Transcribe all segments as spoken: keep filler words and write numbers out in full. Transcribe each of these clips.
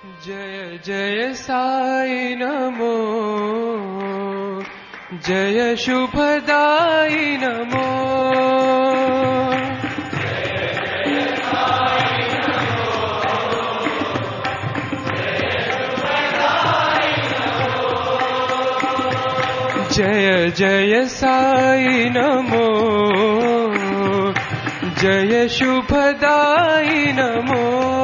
जय जय साई नमो, जय शुभदाई नमो, जय जय साई नमो, जय शुभदाई नमो,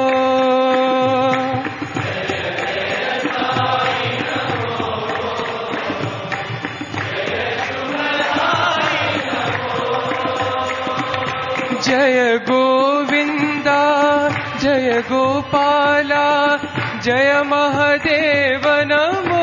जय गोविंदा जय गोपाला, जय महादेव नमो,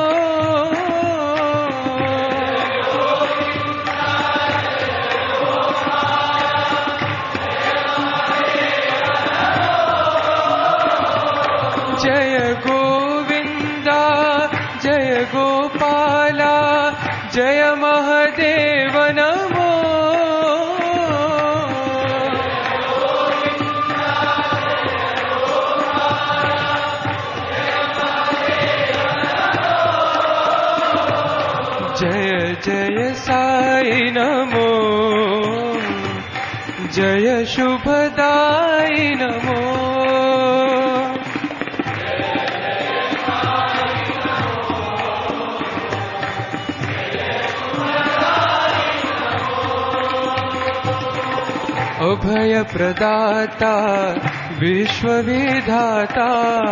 जय गोविंदा जय गोपाला, जय महादेव नमो, जय जय साई नमो, जय शुभदाई नमो, अभय प्रदाता विश्व विधाता,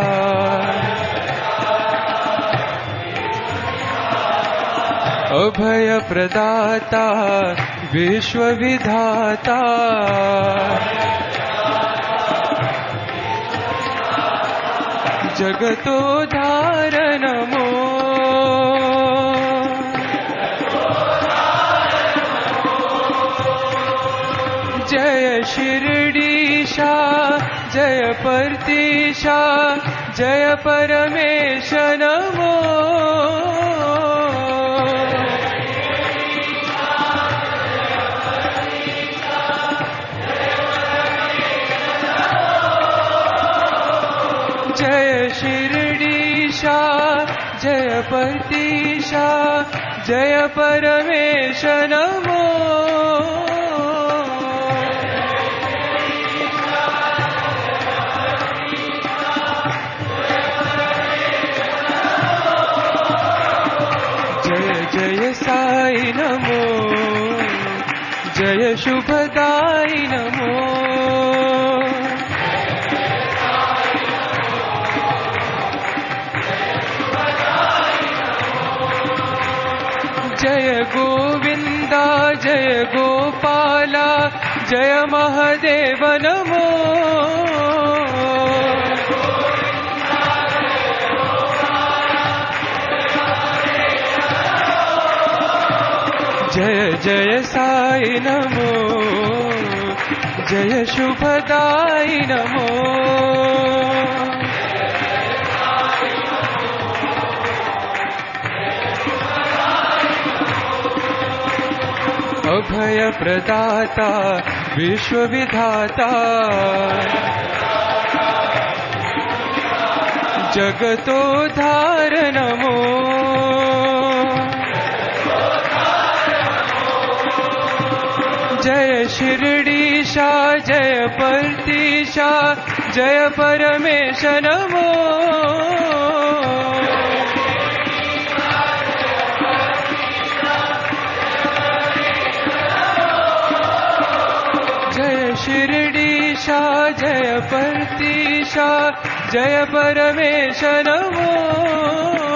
अभय प्रदाता विश्व विधाता, जगतोद्धार नमो, जय शिरडीशा जय परतीशा, जय परमेश नमो, जय शिरडीशा जय परतीशा, जय परमेश नमो, जय जय साई नमो, जय शुभदाई नमो, जय गोविंदा जय गोपाला, जय महादेव नमो, जय जय साई नमो, जय शुभदाई नमो, अभय प्रदाता विश्व विधाता, जगतोद्धार नमो, जय शिरडीशा जय परतीशा, जय परमेश नमो, जय शिरडीशा जय परतीशा, जय परमेश नमो,